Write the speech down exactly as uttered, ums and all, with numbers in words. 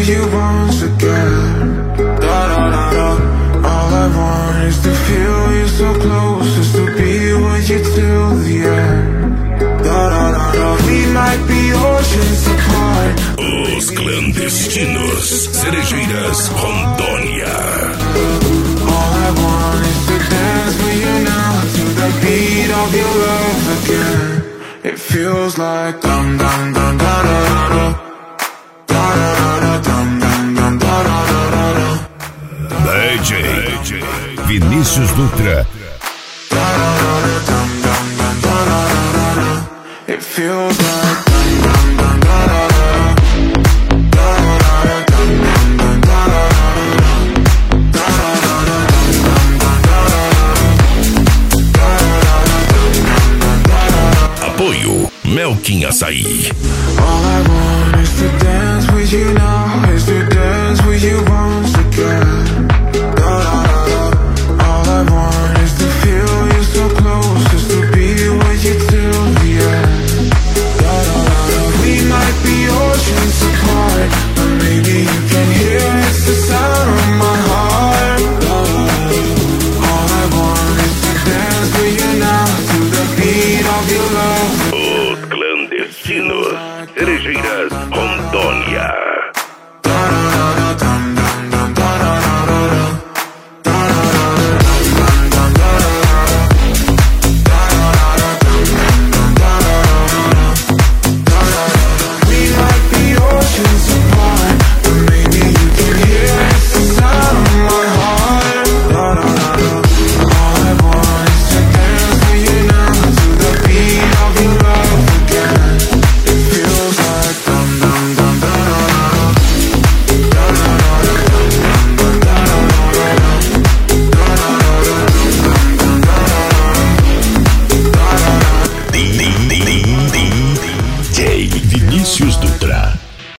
with you once again. Da da da da. All I want is to feel you so close, just to be with you till the end. Da da da da. We might be oceans apart. Os Clandestinos, Cerejeiras, Rondônia. All I want is to dance with you now, to the beat of your love again. It feels like dum dum dum da da da da, da da da da dum dum dum da da da da da. D J Vinícius Dutra. Da da da da dum dum dum da da da da da. It feels like dum dum dum da da da da, da da da da dum dum dum da da da da, da da da da dum dum dum da da da da, da da da dum dum dum da da da. Apoio Melkin Açaí. All I want is to dance with you now, is to dance with you once again. Da da da da. All I want is to feel you so close, just to be with you till the end. Da da da da. We might be oceans apart, but maybe you can hear it's the sound of my heart. Da da da da. All I want is to dance with you now, to the beat of your love. Os Clandestinos, Cerejeiras, Rondônia.